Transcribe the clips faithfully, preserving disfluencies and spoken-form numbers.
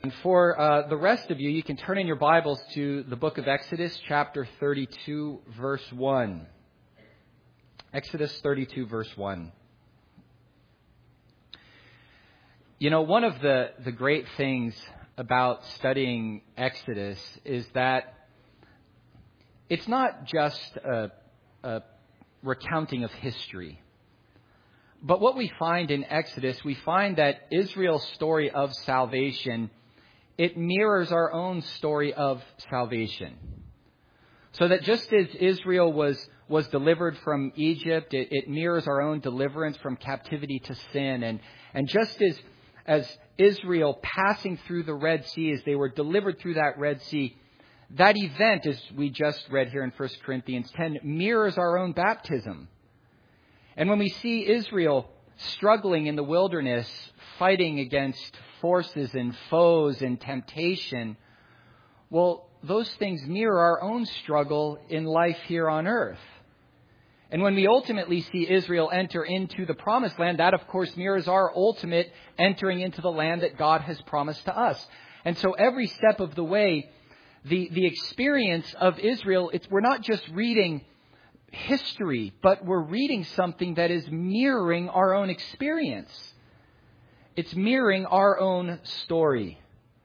And for uh, the rest of you, you can turn in your Bibles to the book of Exodus, chapter thirty-two, verse one. Exodus thirty-two, verse one. You know, one of the, the great things about studying Exodus is that it's not just a, a recounting of history. But what we find in Exodus, we find that Israel's story of salvation, it mirrors our own story of salvation. So that just as Israel was, was delivered from Egypt, it, it mirrors our own deliverance from captivity to sin. And, and just as, as Israel passing through the Red Sea, as they were delivered through that Red Sea, that event, as we just read here in First Corinthians ten, mirrors our own baptism. And when we see Israel struggling in the wilderness, fighting against forces and foes and temptation, well, those things mirror our own struggle in life here on earth. And when we ultimately see Israel enter into the promised land, that of course mirrors our ultimate entering into the land that God has promised to us. And so every step of the way, the, the experience of Israel, it's, we're not just reading history, but we're reading something that is mirroring our own experience. It's mirroring our own story.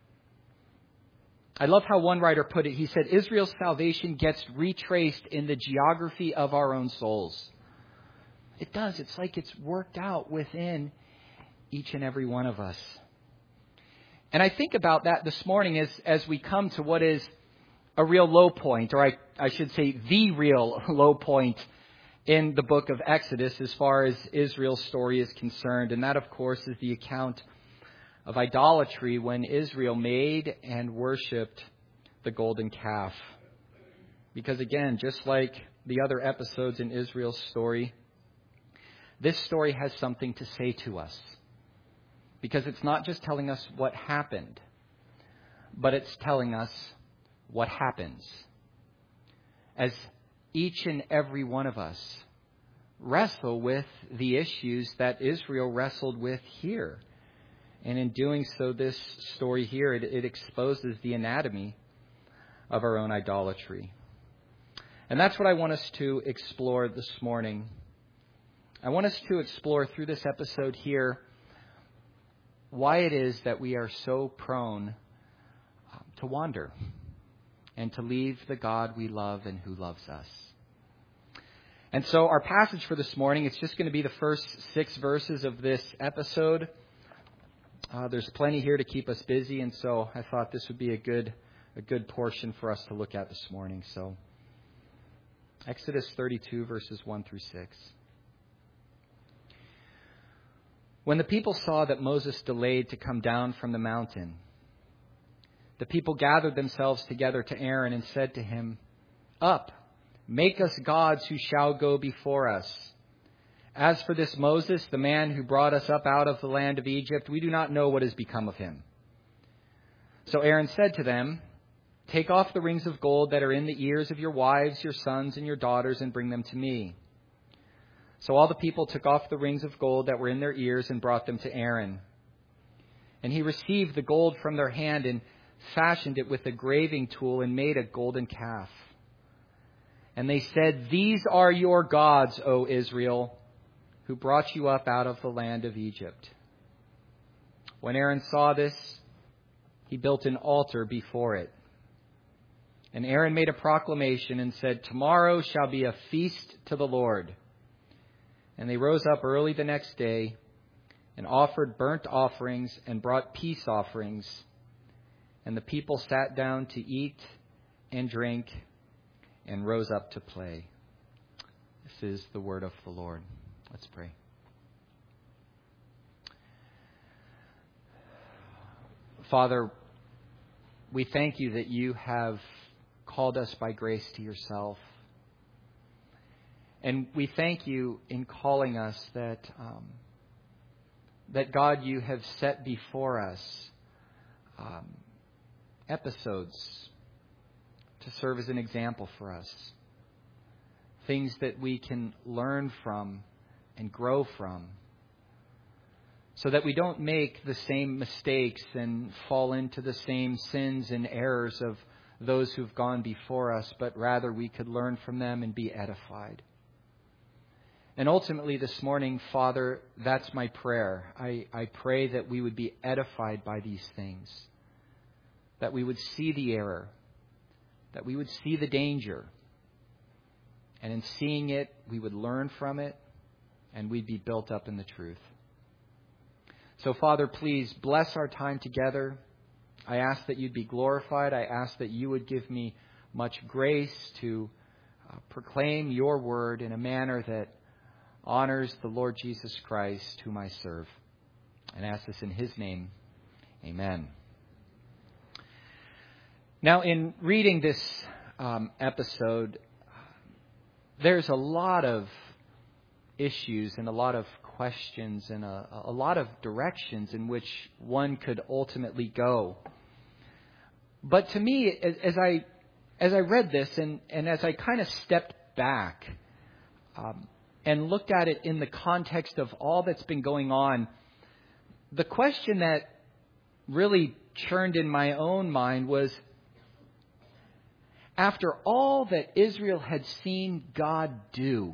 I love how one writer put it. He said, Israel's salvation gets retraced in the geography of our own souls. It does. It's like it's worked out within each and every one of us. And I think about that this morning as, as we come to what is a real low point, or I, I should say the real low point in the book of Exodus as far as Israel's story is concerned. And that, of course, is the account of idolatry when Israel made and worshipped the golden calf. Because again, just like the other episodes in Israel's story, this story has something to say to us. Because it's not just telling us what happened, but it's telling us what happens as each and every one of us wrestle with the issues that Israel wrestled with here. And in doing so, this story here, it, it exposes the anatomy of our own idolatry. And that's what I want us to explore this morning. I want us to explore through this episode here why it is that we are so prone to wander and to leave the God we love and who loves us. And so our passage for this morning, it's just going to be the first six verses of this episode. Uh, there's plenty here to keep us busy, and so I thought this would be a good a good portion for us to look at this morning. So Exodus thirty-two, verses one through six. When the people saw that Moses delayed to come down from the mountain, the people gathered themselves together to Aaron and said to him, "Up, make us gods who shall go before us. As for this Moses, the man who brought us up out of the land of Egypt, we do not know what has become of him." So Aaron said to them, "Take off the rings of gold that are in the ears of your wives, your sons, and your daughters, and bring them to me." So all the people took off the rings of gold that were in their ears and brought them to Aaron. And he received the gold from their hand and fashioned it with a graving tool and made a golden calf. And they said, "These are your gods, O Israel, who brought you up out of the land of Egypt." When Aaron saw this, he built an altar before it. And Aaron made a proclamation and said, "Tomorrow shall be a feast to the Lord." And they rose up early the next day and offered burnt offerings and brought peace offerings. And the people sat down to eat and drink and rose up to play. This is the word of the Lord. Let's pray. Father, we thank you that you have called us by grace to yourself. And we thank you in calling us that, um, that God, you have set before us um, episodes to serve as an example for us. Things that we can learn from and grow from. so that we don't make the same mistakes and fall into the same sins and errors of those who've gone before us, but rather we could learn from them and be edified. And ultimately this morning, Father, that's my prayer. I, I pray that we would be edified by these things, that we would see the error, that we would see the danger, and in seeing it, we would learn from it, and we'd be built up in the truth. So, Father, please bless our time together. I ask that you'd be glorified. I ask that you would give me much grace to uh, proclaim your word in a manner that honors the Lord Jesus Christ, whom I serve. And I ask this in his name. Amen. Now, in reading this um, episode, there's a lot of issues and a lot of questions and a, a lot of directions in which one could ultimately go. But to me, as, as I as I read this and, and as I kind of stepped back um, and looked at it in the context of all that's been going on, the question that really churned in my own mind was, after all that Israel had seen God do,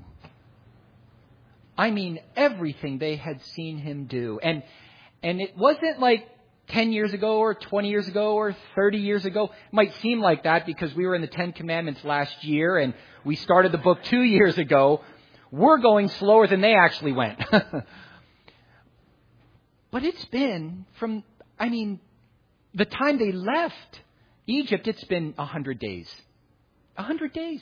I mean, everything they had seen him do. And and it wasn't like ten years ago or twenty years ago or thirty years ago. It might seem like that because we were in the Ten Commandments last year and we started the book two years ago. We're going slower than they actually went. But it's been from, I mean, the time they left Egypt, it's been a hundred days. A hundred days.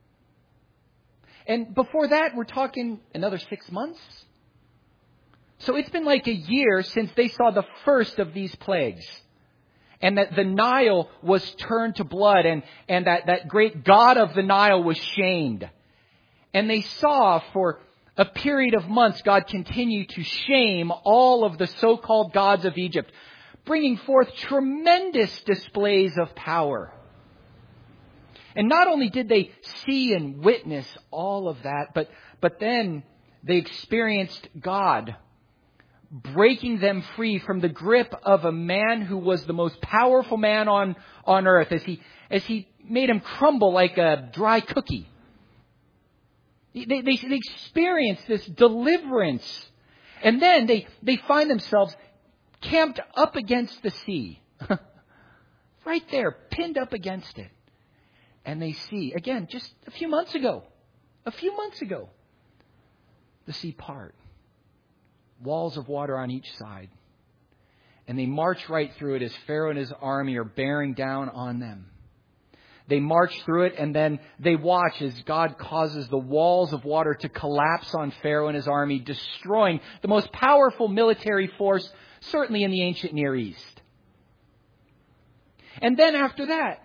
And before that, we're talking another six months. So it's been like a year since they saw the first of these plagues. And that the Nile was turned to blood. And, and that, that great god of the Nile was shamed. And they saw for a period of months, God continued to shame all of the so-called gods of Egypt, bringing forth tremendous displays of power. And not only did they see and witness all of that, but, but then they experienced God breaking them free from the grip of a man who was the most powerful man on, on earth as he, as he made him crumble like a dry cookie. They, they, they experienced this deliverance. And then they, they find themselves camped up against the sea. Right there, pinned up against it. And they see, again, just a few months ago, a few months ago, the sea part. Walls of water on each side. And they march right through it as Pharaoh and his army are bearing down on them. They march through it and then they watch as God causes the walls of water to collapse on Pharaoh and his army, destroying the most powerful military force, certainly in the ancient Near East. And then after that,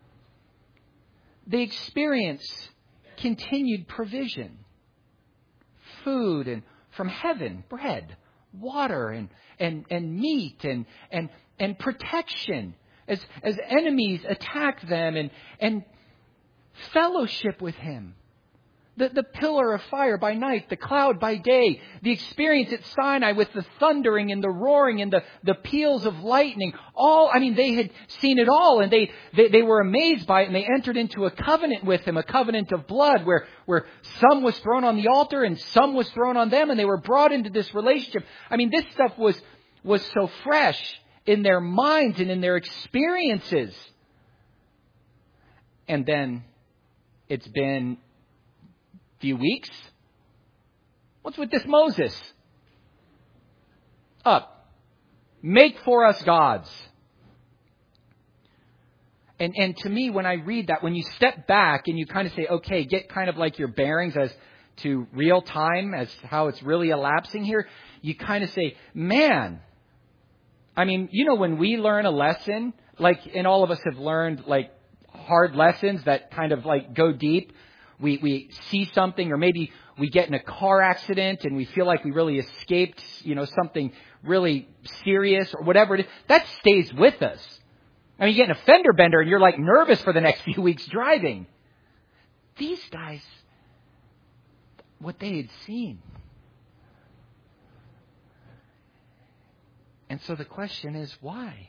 they experience continued provision. Food and from heaven, bread, water and, and, and meat and, and, and protection as, as enemies attack them and, and fellowship with him. The, the pillar of fire by night, the cloud by day, the experience at Sinai with the thundering and the roaring and the, the peals of lightning. All, I mean, they had seen it all and they, they, they were amazed by it and they entered into a covenant with him, a covenant of blood where, where some was thrown on the altar and some was thrown on them and they were brought into this relationship. I mean, this stuff was, was so fresh in their minds and in their experiences. And then it's been few weeks. What's with this Moses? Up. Make for us gods. And and to me, when I read that, when you step back and you kind of say, okay, get kind of like your bearings as to real time, as how it's really elapsing here, you kind of say, man, I mean, you know, when we learn a lesson, like, and all of us have learned like hard lessons that kind of like go deep. We we see something, or maybe we get in a car accident and we feel like we really escaped, you know, something really serious or whatever it is. That stays with us. I mean, you get in a fender bender and you're like nervous for the next few weeks driving. These guys, what they had seen. And so the question is, why?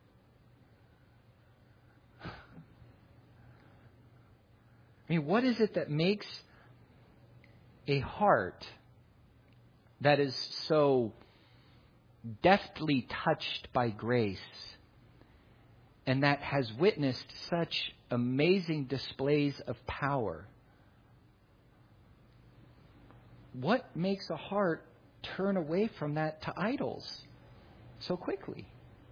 I mean, what is it that makes a heart that is so deftly touched by grace and that has witnessed such amazing displays of power? What makes a heart turn away from that to idols so quickly?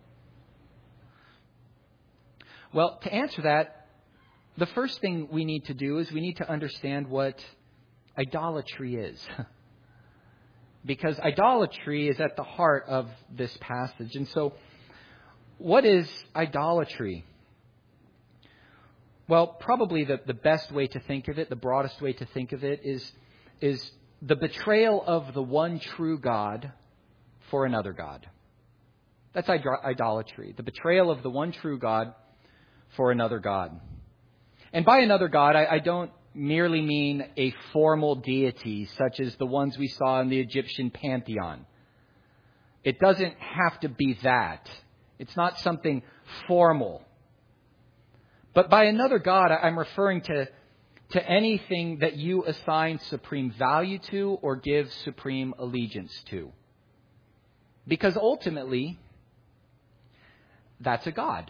Well, to answer that, the first thing we need to do is we need to understand what idolatry is. Because idolatry is at the heart of this passage. And so, what is idolatry? Well, probably the, the best way to think of it, the broadest way to think of it is, is the betrayal of the one true God for another God. That's idolatry. The betrayal of the one true God for another God. And by another God, I, I don't merely mean a formal deity such as the ones we saw in the Egyptian pantheon. It doesn't have to be that. It's not something formal. But by another God, I'm referring to, to anything that you assign supreme value to or give supreme allegiance to. Because ultimately, that's a God.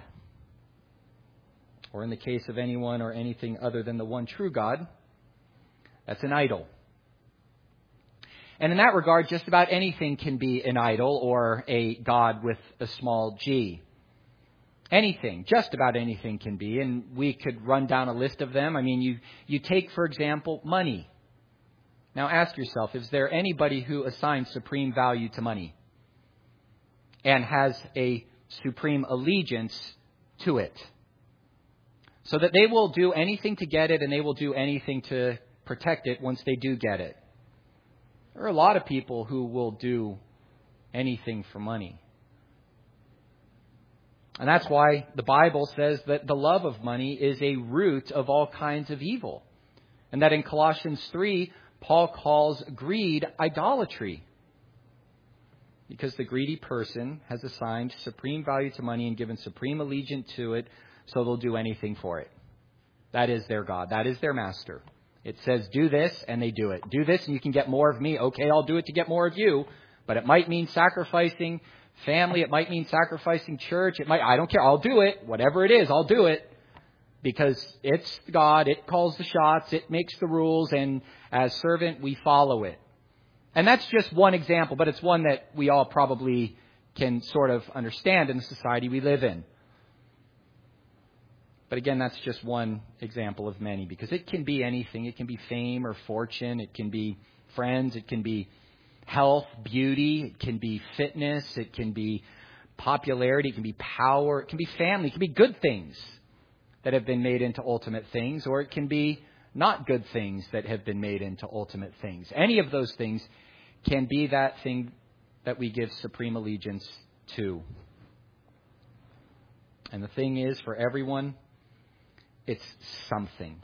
Or in the case of anyone or anything other than the one true God, that's an idol. And in that regard, just about anything can be an idol or a God with a small g. Anything, just about anything can be. And we could run down a list of them. I mean, you, you take, for example, money. Now ask yourself, is there anybody who assigns supreme value to money and has a supreme allegiance to it? So that they will do anything to get it and they will do anything to protect it once they do get it. There are a lot of people who will do anything for money. And that's why the Bible says that the love of money is a root of all kinds of evil. And that in Colossians three, Paul calls greed idolatry. Because the greedy person has assigned supreme value to money and given supreme allegiance to it, so they'll do anything for it. That is their God. That is their master. It says, do this, and they do it. Do this, and you can get more of me. Okay, I'll do it to get more of you. But it might mean sacrificing family. It might mean sacrificing church. It might, I don't care. I'll do it. Whatever it is, I'll do it. Because it's God. It calls the shots. It makes the rules. And as servant, we follow it. And that's just one example, but it's one that we all probably can sort of understand in the society we live in. But again, that's just one example of many, because it can be anything. It can be fame or fortune. It can be friends. It can be health, beauty. It can be fitness. It can be popularity. It can be power. It can be family. It can be good things that have been made into ultimate things, or it can be not good things that have been made into ultimate things. Any of those things can be that thing that we give supreme allegiance to. And the thing is, for everyone, it's something.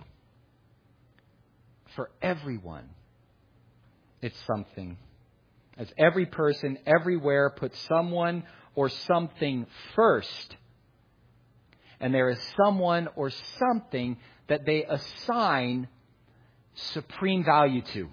For everyone, it's something. As every person everywhere puts someone or something first, and there is someone or something that they assign supreme value to,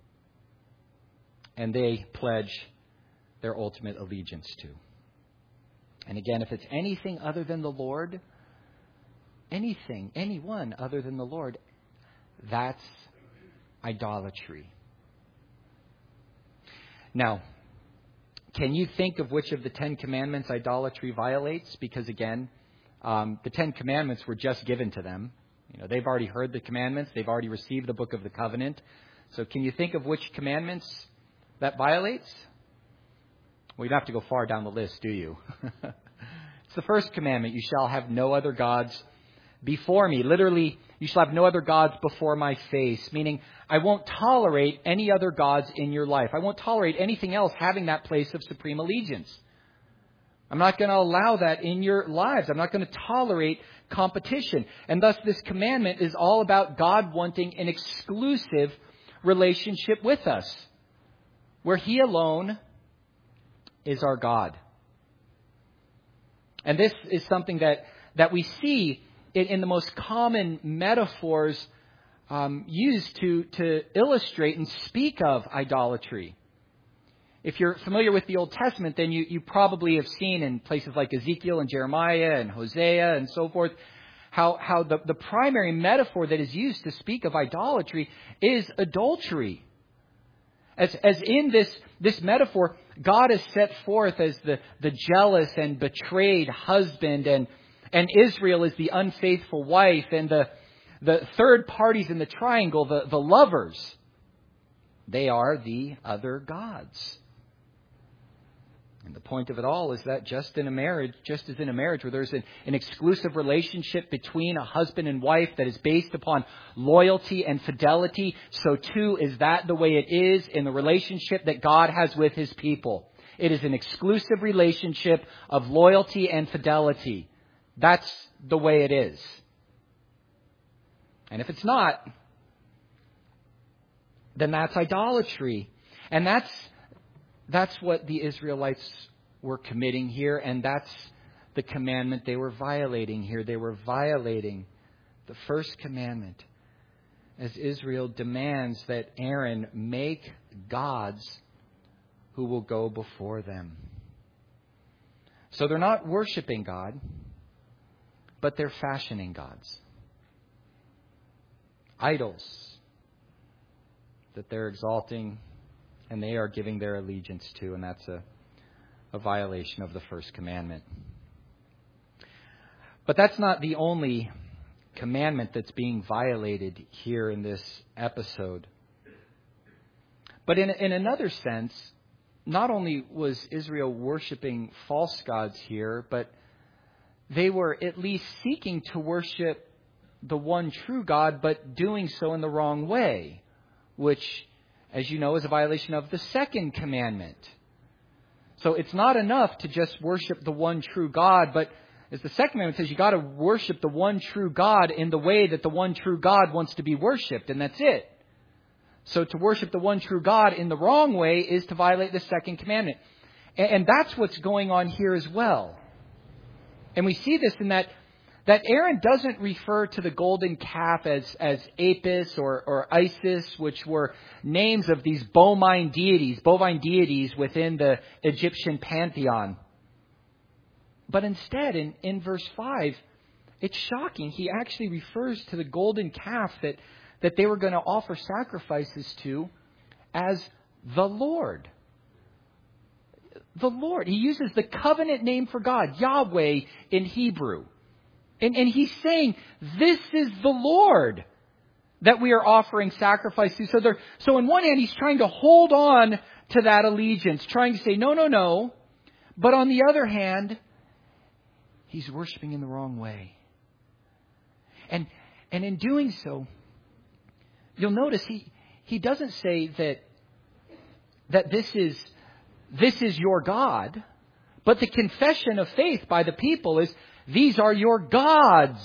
and they pledge their ultimate allegiance to. And again, if it's anything other than the Lord, anything, anyone other than the Lord, that's idolatry. Now, can you think of which of the Ten Commandments idolatry violates? Because again, um, the Ten Commandments were just given to them. You know, they've already heard the commandments. They've already received the book of the covenant. So can you think of which commandments that violates? Well, you don't have to go far down the list, do you? It's the first commandment. You shall have no other gods before me. Literally, you shall have no other gods before my face. Meaning, I won't tolerate any other gods in your life. I won't tolerate anything else having that place of supreme allegiance. I'm not going to allow that in your lives. I'm not going to tolerate competition. And thus, this commandment is all about God wanting an exclusive relationship with us, where He alone is our God. And this is something that, that we see in, in the most common metaphors um, used to, to illustrate and speak of idolatry. If you're familiar with the Old Testament, then you, you probably have seen in places like Ezekiel and Jeremiah and Hosea and so forth, how, how the, the primary metaphor that is used to speak of idolatry is adultery. As, as in this, this metaphor, God is set forth as the, the jealous and betrayed husband, and, and Israel is the unfaithful wife, and the, the third parties in the triangle, the, the lovers, they are the other gods. And the point of it all is that just in a marriage, just as in a marriage where there's an, an exclusive relationship between a husband and wife that is based upon loyalty and fidelity, so too is that the way it is in the relationship that God has with His people. It is an exclusive relationship of loyalty and fidelity. That's the way it is. And if it's not, then that's idolatry. And that's That's what the Israelites were committing here, and that's the commandment they were violating here. They were violating the first commandment as Israel demands that Aaron make gods who will go before them. So they're not worshiping God, but they're fashioning gods. Idols that they're exalting and they are giving their allegiance to, and that's a, a violation of the first commandment. But that's not the only commandment that's being violated here in this episode. But in, in another sense, not only was Israel worshiping false gods here, but they were at least seeking to worship the one true God, but doing so in the wrong way, which, as you know, is a violation of the second commandment. So it's not enough to just worship the one true God, but as the second commandment says, you got to worship the one true God in the way that the one true God wants to be worshipped, and that's it. So to worship the one true God in the wrong way is to violate the second commandment. And, and that's what's going on here as well. And we see this in that That Aaron doesn't refer to the golden calf as, as Apis or, or Isis, which were names of these bovine deities, bovine deities within the Egyptian pantheon. But instead, in, in verse five, it's shocking. He actually refers to the golden calf that, that they were going to offer sacrifices to as the Lord. The Lord. He uses the covenant name for God, Yahweh in Hebrew. And, and he's saying, this is the Lord that we are offering sacrifice to. So, there, so on one hand, he's trying to hold on to that allegiance, trying to say, no, no, no. But on the other hand, he's worshiping in the wrong way. And, and in doing so, you'll notice he, he doesn't say that, that this is, this is your God. But the confession of faith by the people is, these are your gods.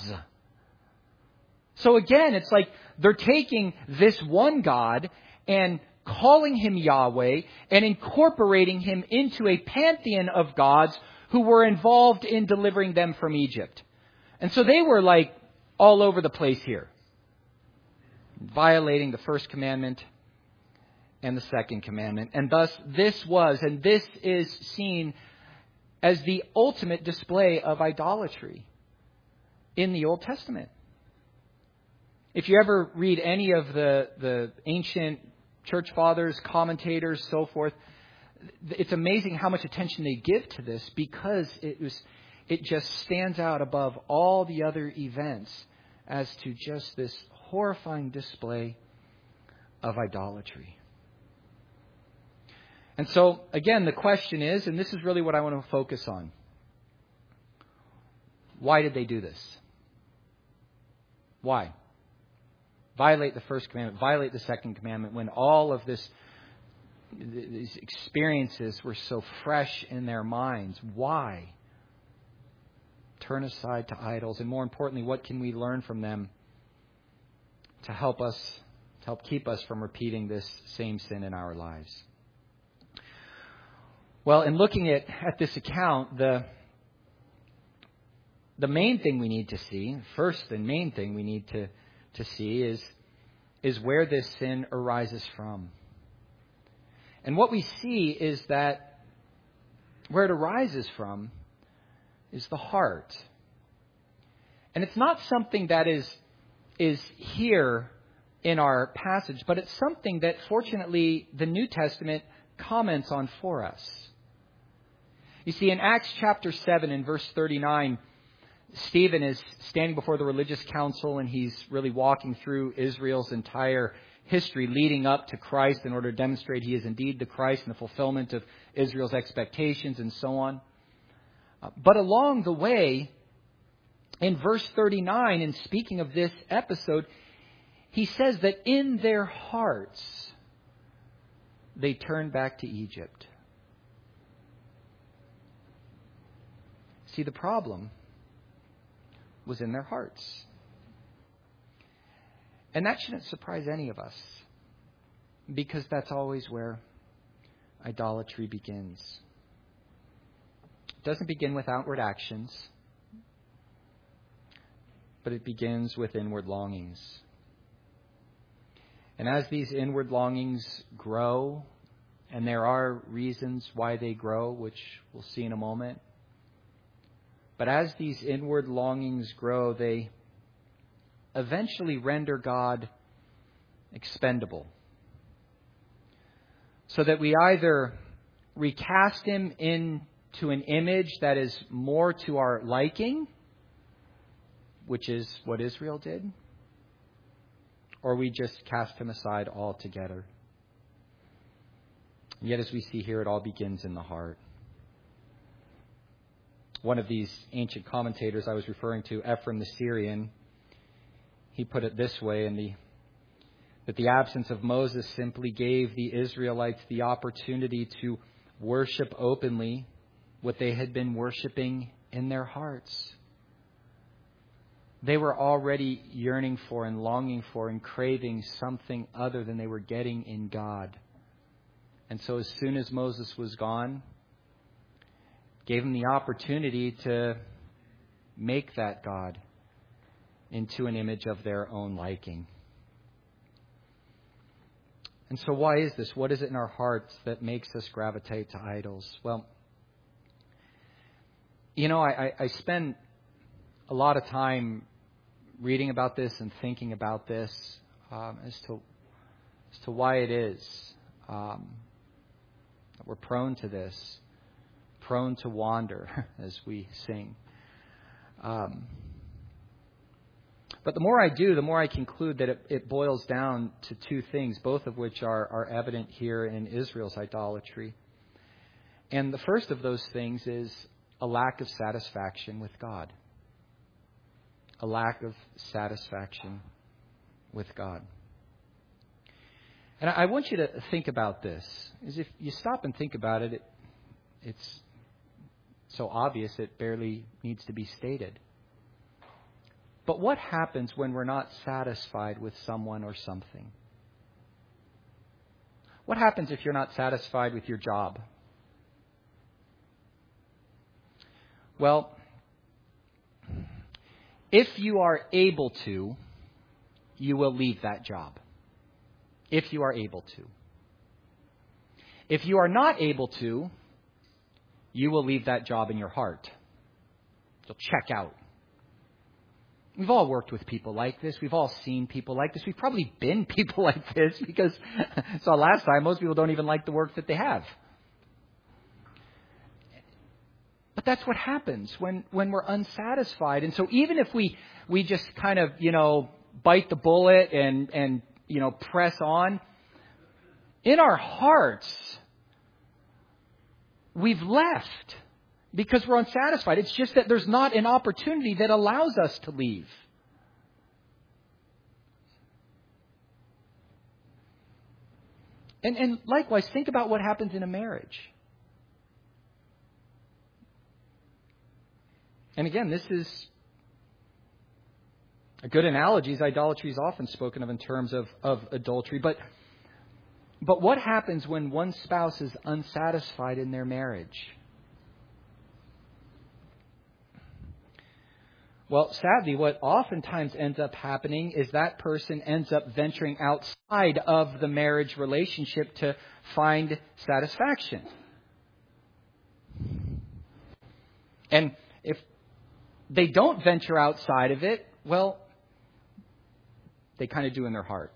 So again, it's like they're taking this one God and calling him Yahweh and incorporating him into a pantheon of gods who were involved in delivering them from Egypt. And so they were like all over the place here, violating the first commandment and the second commandment. And thus this was, and this is seen as the ultimate display of idolatry in the Old Testament. If you ever read any of the, the ancient church fathers, commentators, so forth, it's amazing how much attention they give to this, because it was it just stands out above all the other events as to just this horrifying display of idolatry. And so, again, the question is, and this is really what I want to focus on, why did they do this? Why? Violate the first commandment, violate the second commandment, when all of this, these experiences were so fresh in their minds. Why? Turn aside to idols. And more importantly, what can we learn from them to help us, to help keep us from repeating this same sin in our lives? Well, in looking at, at this account, the the main thing we need to see, first and main thing we need to, to see is, is where this sin arises from. And what we see is that where it arises from is the heart. And it's not something that is, is here in our passage, but it's something that fortunately the New Testament comments on for us. You see, in Acts chapter seven and verse thirty-nine, Stephen is standing before the religious council and he's really walking through Israel's entire history leading up to Christ in order to demonstrate he is indeed the Christ and the fulfillment of Israel's expectations and so on. But along the way, in verse thirty-nine, in speaking of this episode, he says that in their hearts they turned back to Egypt. See, the problem was in their hearts. And that shouldn't surprise any of us, because that's always where idolatry begins. It doesn't begin with outward actions, but it begins with inward longings. And as these inward longings grow, and there are reasons why they grow, which we'll see in a moment, but as these inward longings grow, they eventually render God expendable. So that we either recast Him into an image that is more to our liking, which is what Israel did, or we just cast Him aside altogether. And yet, as we see here, it all begins in the heart. One of these ancient commentators I was referring to, Ephraim the Syrian, he put it this way, in the, that the absence of Moses simply gave the Israelites the opportunity to worship openly what they had been worshiping in their hearts. They were already yearning for and longing for and craving something other than they were getting in God. And so as soon as Moses was gone, gave them the opportunity to make that God into an image of their own liking. And so why is this? What is it in our hearts that makes us gravitate to idols? Well, you know, I, I spend a lot of time reading about this and thinking about this um, as to as to why it is um, that we're prone to this. Prone to wander, as we sing. Um, but the more I do, the more I conclude that it, it boils down to two things, both of which are, are evident here in Israel's idolatry. And the first of those things is a lack of satisfaction with God. A lack of satisfaction with God. And I want you to think about this. Is if you stop and think about it, it it's so obvious it barely needs to be stated. But what happens when we're not satisfied with someone or something? What happens if you're not satisfied with your job? Well, if you are able to, you will leave that job. If you are able to. If you are not able to, you will leave that job in your heart. You'll check out. We've all worked with people like this. We've all seen people like this. We've probably been people like this because, so last time, most people don't even like the work that they have. But that's what happens when, when we're unsatisfied. And so even if we, we just kind of, you know, bite the bullet and, and, you know, press on, in our hearts, we've left because we're unsatisfied. It's just that there's not an opportunity that allows us to leave. And, and likewise, think about what happens in a marriage. And again, this is a good analogy. Idolatry is often spoken of in terms of, of adultery. But But what happens when one spouse is unsatisfied in their marriage? Well, sadly, what oftentimes ends up happening is that person ends up venturing outside of the marriage relationship to find satisfaction. And if they don't venture outside of it, well, they kind of do in their heart.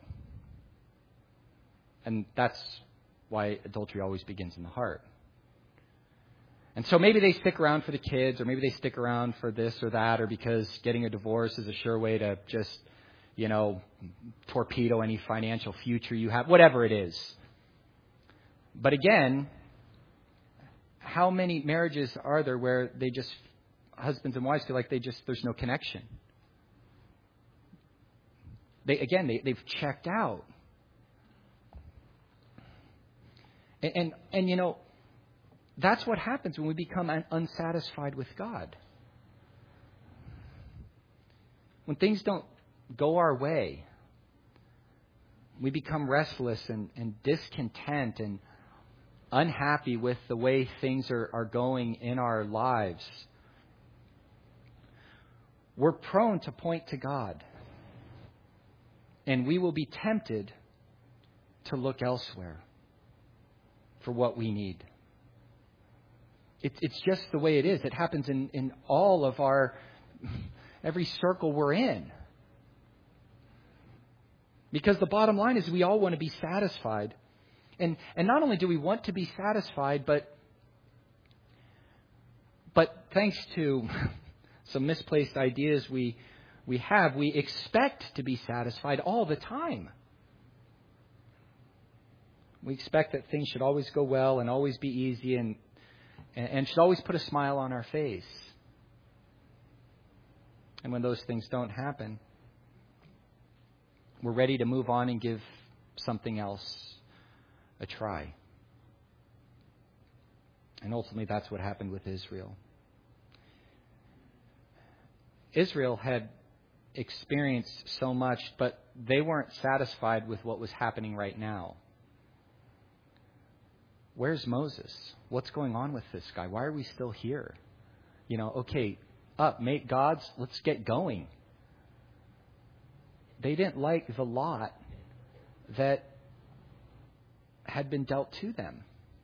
And that's why adultery always begins in the heart. And so maybe they stick around for the kids, or maybe they stick around for this or that, or because getting a divorce is a sure way to just, you know, torpedo any financial future you have, whatever it is. But again, how many marriages are there where they just, husbands and wives feel like they just, there's no connection? They, again, they, they've checked out. And, and, and, you know, that's what happens when we become un- unsatisfied with God. When things don't go our way, we become restless and, and discontent and unhappy with the way things are, are going in our lives. We're prone to point to God. And we will be tempted to look elsewhere for what we need. It, it's just the way it is. It happens in, in all of our, every circle we're in. Because the bottom line is we all want to be satisfied. And and not only do we want to be satisfied, but but thanks to some misplaced ideas we we have, we expect to be satisfied all the time. We expect that things should always go well and always be easy and and should always put a smile on our face. And when those things don't happen, we're ready to move on and give something else a try. And ultimately, that's what happened with Israel. Israel had experienced so much, but they weren't satisfied with what was happening right now. Where's Moses? What's going on with this guy? Why are we still here? You know, okay, up, make gods, let's get going. They didn't like the lot that had been dealt to them.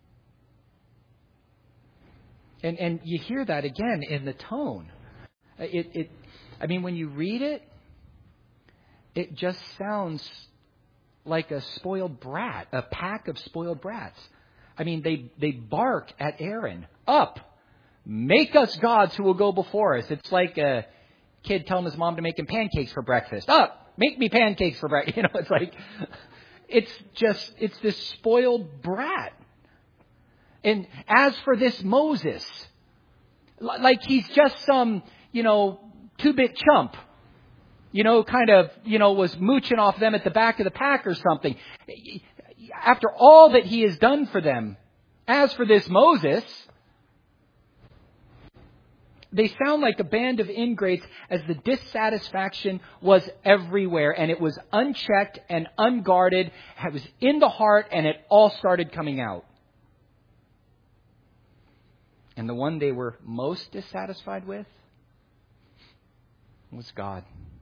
And and you hear that again in the tone. It it I mean, when you read it, it just sounds like a spoiled brat, a pack of spoiled brats. I mean, they, they bark at Aaron. Up! Make us gods who will go before us. It's like a kid telling his mom to make him pancakes for breakfast. Up! Make me pancakes for breakfast. You know, it's like, it's just, it's this spoiled brat. And as for this Moses, like he's just some, you know, two-bit chump. You know, kind of, you know, was mooching off them at the back of the pack or something. After all that he has done for them, as for this Moses, they sound like a band of ingrates as the dissatisfaction was everywhere and it was unchecked and unguarded. It was in the heart and it all started coming out. And the one they were most dissatisfied with was God.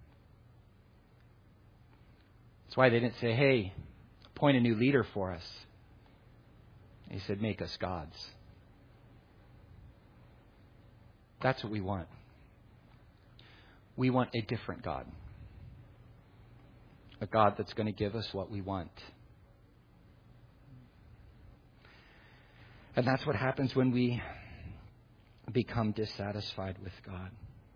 That's why they didn't say, hey, appoint a new leader for us. He said, make us gods. That's what we want. We want a different God. A God that's going to give us what we want. And that's what happens when we become dissatisfied with God.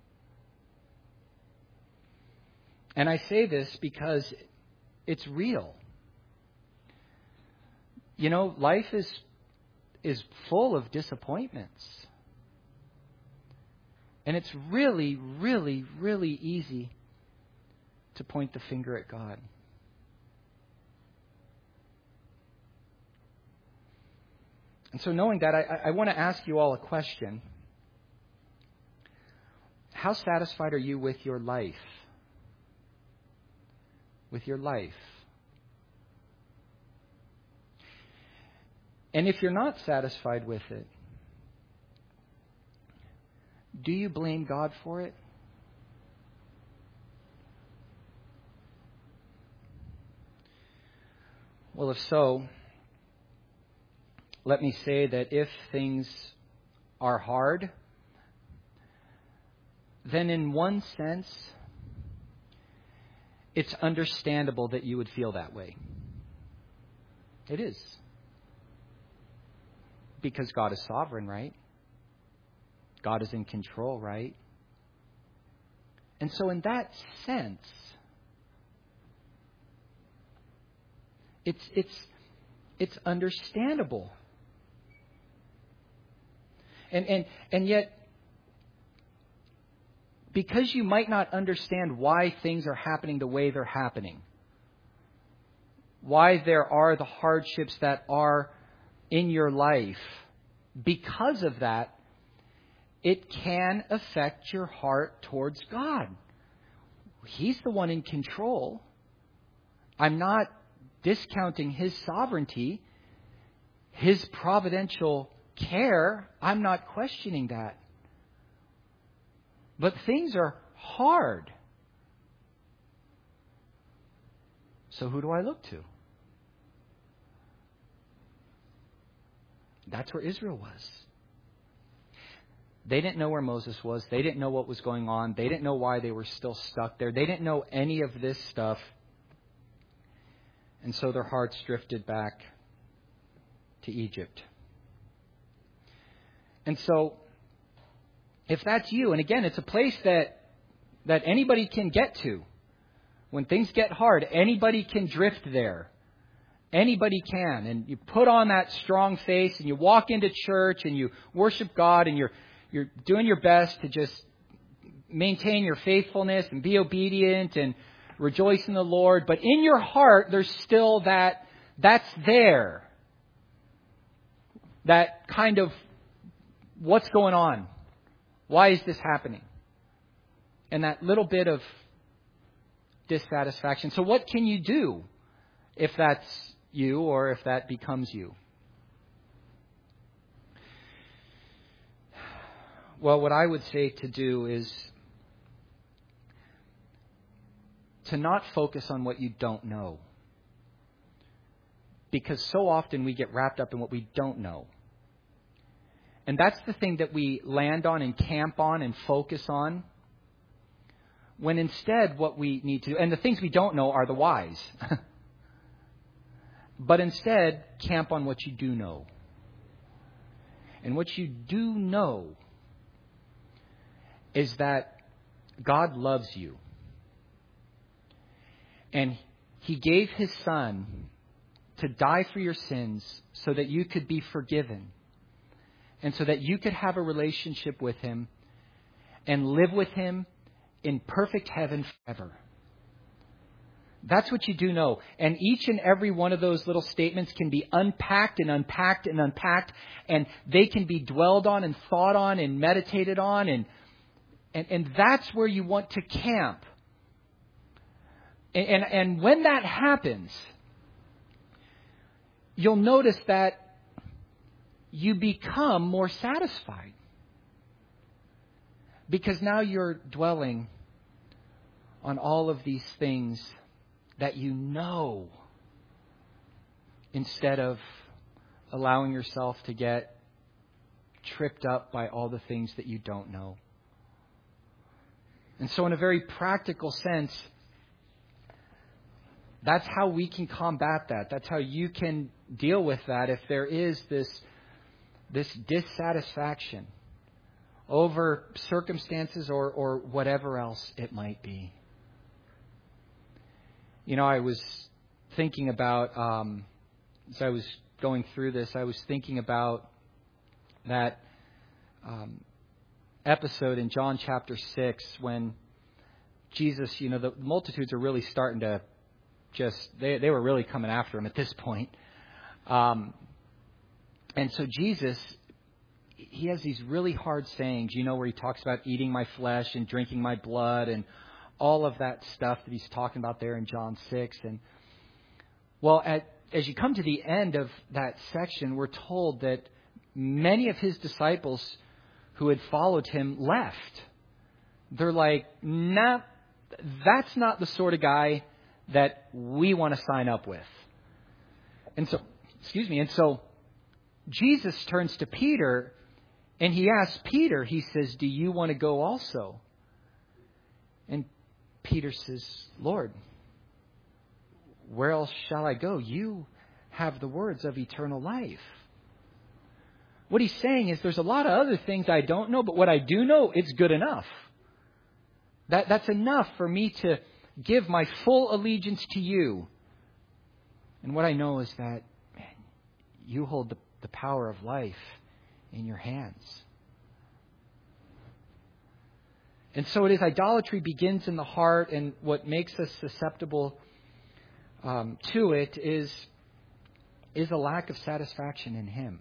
And I say this because it's real. You know, life is is full of disappointments. And it's really, really, really easy to point the finger at God. And so knowing that, I, I want to ask you all a question. How satisfied are you with your life? With your life? And if you're not satisfied with it, do you blame God for it? Well, if so, let me say that if things are hard, then in one sense, it's understandable that you would feel that way. It is. Because God is sovereign, right? God is in control, right? And so in that sense, it's it's it's understandable. And and and yet, because you might not understand why things are happening the way they're happening, why there are the hardships that are in your life, because of that, it can affect your heart towards God. He's the one in control. I'm not discounting His sovereignty, His providential care. I'm not questioning that. But things are hard. So who do I look to? That's where Israel was. They didn't know where Moses was. They didn't know what was going on. They didn't know why they were still stuck there. They didn't know any of this stuff. And so their hearts drifted back to Egypt. And so, if that's you, and again, it's a place that that anybody can get to. When things get hard, anybody can drift there. Anybody can. And you put on that strong face and you walk into church and you worship God and you're you're doing your best to just maintain your faithfulness and be obedient and rejoice in the Lord. But in your heart, there's still that, that's there. That kind of, what's going on? Why is this happening? And that little bit of dissatisfaction. So what can you do if that's you or if that becomes you? Well, what I would say to do is to not focus on what you don't know. Because so often we get wrapped up in what we don't know. And that's the thing that we land on and camp on and focus on. When instead what we need to, and the things we don't know are the whys. But instead, camp on what you do know. And what you do know is that God loves you. And He gave His Son to die for your sins so that you could be forgiven. And so that you could have a relationship with Him and live with Him in perfect heaven forever. That's what you do know. And each and every one of those little statements can be unpacked and unpacked and unpacked. And they can be dwelled on and thought on and meditated on. And and, and that's where you want to camp. And, and, and when that happens, you'll notice that you become more satisfied. Because now you're dwelling on all of these things that you know, instead of allowing yourself to get tripped up by all the things that you don't know. And so in a very practical sense, that's how we can combat that. That's how you can deal with that if there is this, this dissatisfaction over circumstances or, or whatever else it might be. You know, I was thinking about, um, as I was going through this, I was thinking about that um, episode in John chapter six when Jesus, you know, the multitudes are really starting to just, they, they were really coming after Him at this point. Um, and so Jesus, He has these really hard sayings, you know, where He talks about eating my flesh and drinking my blood and all of that stuff that He's talking about there in John six. And well, at, as you come to the end of that section, we're told that many of His disciples who had followed Him left. They're like, nah, that's not the sort of guy that we want to sign up with. And so, excuse me, and so Jesus turns to Peter and he asks Peter, he says, do you want to go also? And Peter says, Lord, where else shall I go? You have the words of eternal life. What he's saying is there's a lot of other things I don't know, but what I do know, it's good enough. That, that's enough for me to give my full allegiance to you. And what I know is that, man, you hold the, the power of life in your hands. And so it is, idolatry begins in the heart, and what makes us susceptible um, to it is, is a lack of satisfaction in Him.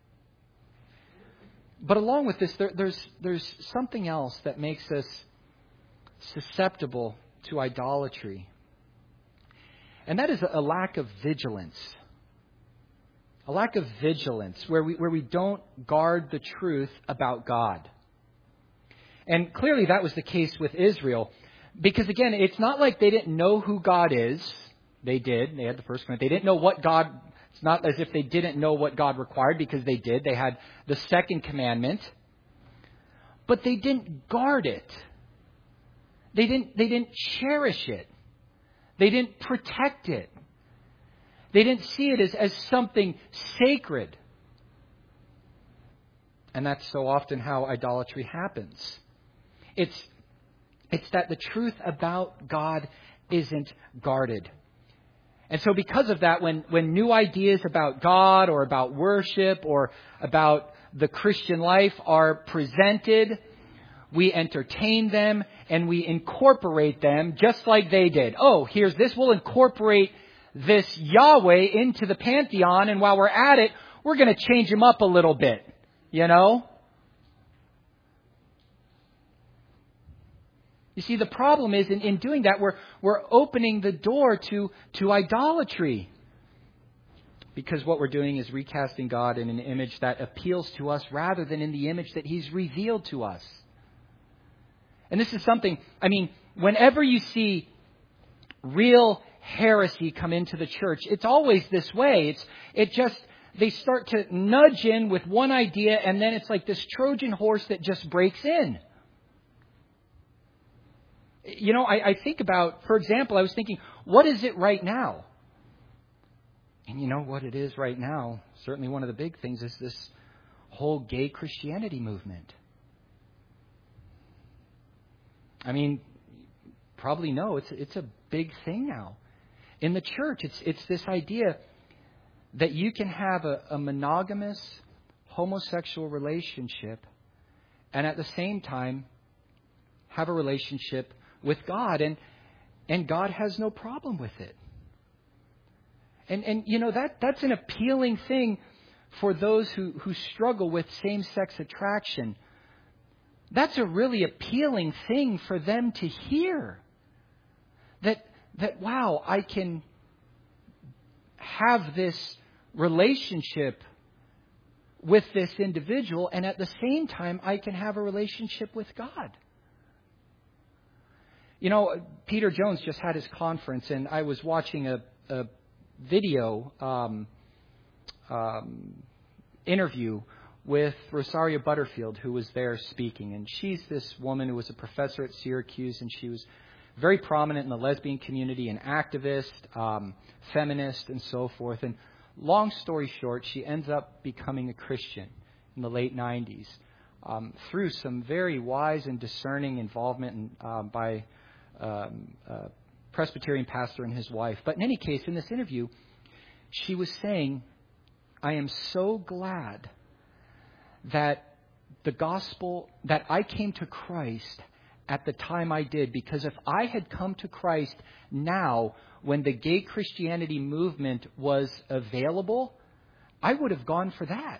But along with this, there, there's, there's something else that makes us susceptible to idolatry. And that is a lack of vigilance. A lack of vigilance where we, where we don't guard the truth about God. And clearly that was the case with Israel. Because again, it's not like they didn't know who God is. They did. They had the first commandment. They didn't know what God... It's not as if they didn't know what God required, because they did. They had the second commandment. But they didn't guard it. They didn't, they didn't cherish it. They didn't protect it. They didn't see it as, as something sacred. And that's so often how idolatry happens. It's, it's that the truth about God isn't guarded. And so because of that, when, when new ideas about God or about worship or about the Christian life are presented, we entertain them and we incorporate them just like they did. Oh, here's this. We'll incorporate this Yahweh into the pantheon, and while we're at it, we're going to change him up a little bit, you know? You see, the problem is in, in doing that, we're, we're opening the door to, to idolatry. Because what we're doing is recasting God in an image that appeals to us rather than in the image that He's revealed to us. And this is something, I mean, whenever you see real heresy come into the church, it's always this way. It's, it just, they start to nudge in with one idea, and then it's like this Trojan horse that just breaks in. You know, I, I think about, for example, I was thinking, what is it right now? And you know what it is right now? Certainly one of the big things is this whole gay Christianity movement. I mean, probably know it's it's a big thing now. In the church, it's it's this idea that you can have a, a monogamous homosexual relationship and at the same time have a relationship with God, and and God has no problem with it. And and you know that that's an appealing thing for those who, who struggle with same-sex attraction. That's a really appealing thing for them to hear. That that wow, I can have this relationship with this individual, and at the same time I can have a relationship with God. You know, Peter Jones just had his conference, and I was watching a, a video um, um, interview with Rosaria Butterfield, who was there speaking. And she's this woman who was a professor at Syracuse, and she was very prominent in the lesbian community, an activist, um, feminist, and so forth. And long story short, she ends up becoming a Christian in the late nineties um, through some very wise and discerning involvement in, um, by Um, uh, Presbyterian pastor and his wife. But in any case, in this interview, she was saying, I am so glad that the gospel, that I came to Christ at the time I did, because if I had come to Christ now when the gay Christianity movement was available, I would have gone for that.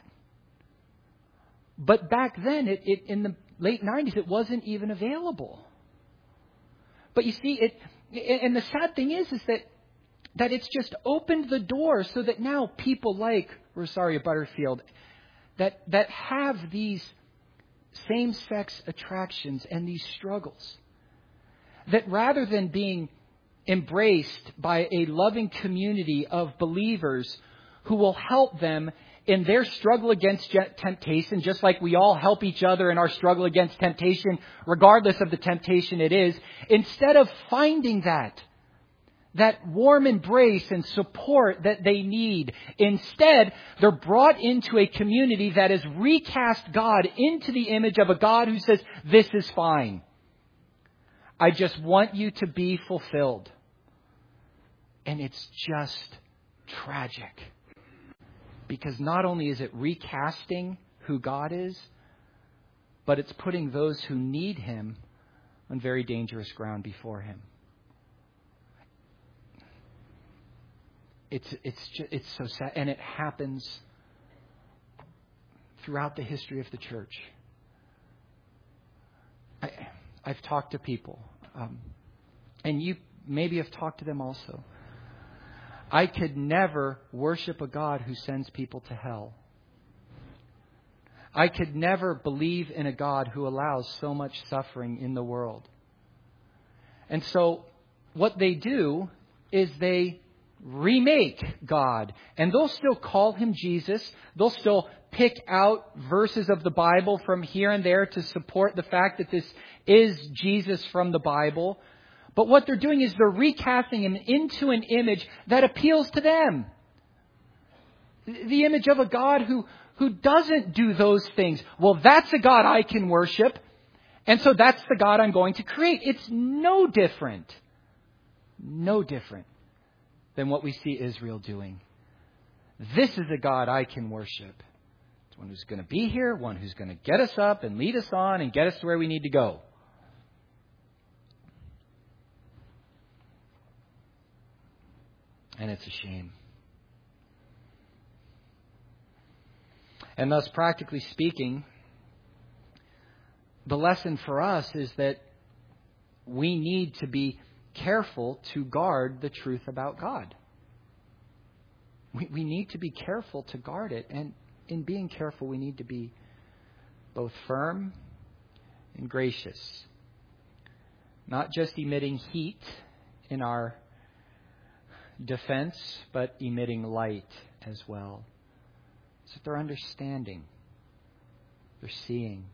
But back then, it, it in the late nineties, it wasn't even available. But you see, it, and the sad thing is, is that, that it's just opened the door so that now people like Rosaria Butterfield that, that have these same-sex attractions and these struggles, that rather than being embraced by a loving community of believers who will help them in their struggle against temptation, just like we all help each other in our struggle against temptation, regardless of the temptation it is. Instead of finding that, that warm embrace and support that they need, instead, they're brought into a community that has recast God into the image of a God who says, this is fine. I just want you to be fulfilled. And it's just tragic. Because not only is it recasting who God is, but it's putting those who need Him on very dangerous ground before Him. It's it's just, it's so sad, and it happens throughout the history of the church. I, I've talked to people, um, and you maybe have talked to them also. I could never worship a God who sends people to hell. I could never believe in a God who allows so much suffering in the world. And so what they do is they remake God. And they'll still call Him Jesus. They'll still pick out verses of the Bible from here and there to support the fact that this is Jesus from the Bible. But what they're doing is they're recasting Him into an image that appeals to them. The image of a God who, who doesn't do those things. Well, that's a God I can worship. And so that's the God I'm going to create. It's no different. No different than what we see Israel doing. This is a God I can worship. It's one who's going to be here, one who's going to get us up and lead us on and get us to where we need to go. And it's a shame. And thus, practically speaking, the lesson for us is that we need to be careful to guard the truth about God. We, we need to be careful to guard it. And in being careful, we need to be both firm and gracious. Not just emitting heat in our defense, but emitting light as well. So they're understanding. They're seeing.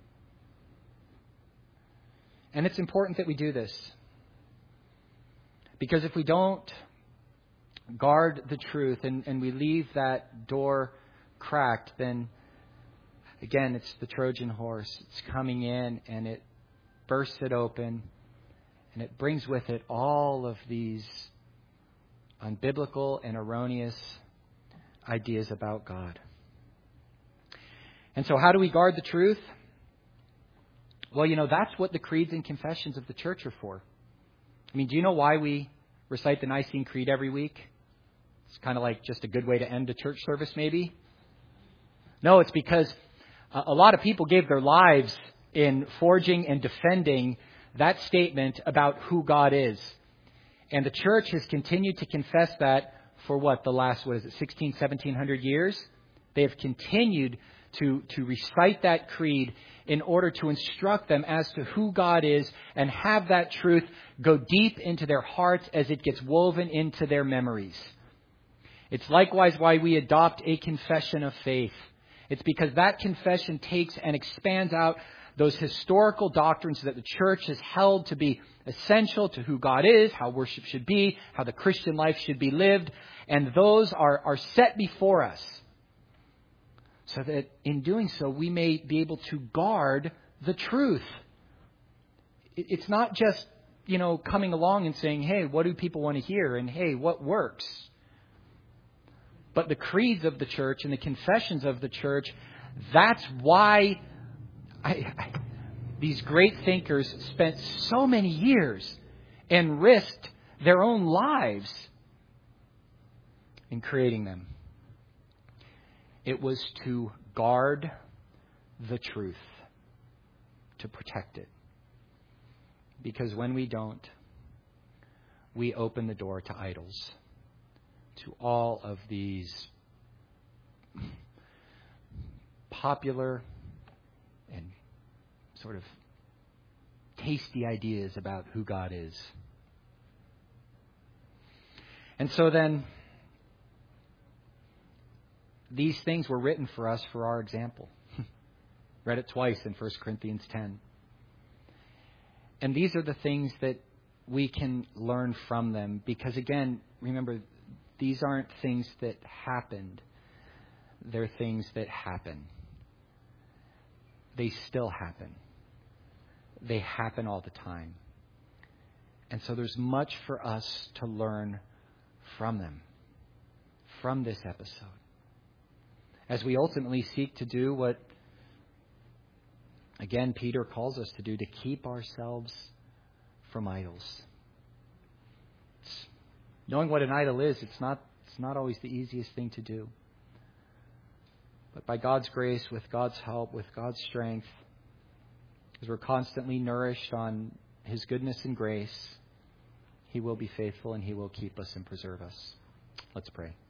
And it's important that we do this. Because if we don't guard the truth and, and we leave that door cracked, then again, it's the Trojan horse. It's coming in and it bursts it open and it brings with it all of these unbiblical and erroneous ideas about God. And so how do we guard the truth? Well, you know, that's what the creeds and confessions of the church are for. I mean, do you know why we recite the Nicene Creed every week? It's kind of like just a good way to end a church service, maybe. No, it's because a lot of people gave their lives in forging and defending that statement about who God is. And the church has continued to confess that for what, the last, what is it, sixteen, seventeen hundred years? They have continued to, to recite that creed in order to instruct them as to who God is and have that truth go deep into their hearts as it gets woven into their memories. It's likewise why we adopt a confession of faith. It's because that confession takes and expands out those historical doctrines that the church has held to be essential to who God is, how worship should be, how the Christian life should be lived. And those are, are set before us so that in doing so, we may be able to guard the truth. It's not just, you know, coming along and saying, hey, what do people want to hear? And hey, what works? But the creeds of the church and the confessions of the church, that's why I, I, these great thinkers spent so many years and risked their own lives in creating them. It was to guard the truth, to protect it. Because when we don't, we open the door to idols, to all of these popular and sort of tasty ideas about who God is. And so then, these things were written for us for our example. Read it twice in First Corinthians ten. And these are the things that we can learn from them because, again, remember, these aren't things that happened. They're things that happen. They still happen. They happen all the time. And so there's much for us to learn from them, from this episode. As we ultimately seek to do what, again, Peter calls us to do, to keep ourselves from idols. It's, knowing what an idol is, it's not, it's not always the easiest thing to do. But by God's grace, with God's help, with God's strength, as we're constantly nourished on His goodness and grace, He will be faithful and He will keep us and preserve us. Let's pray.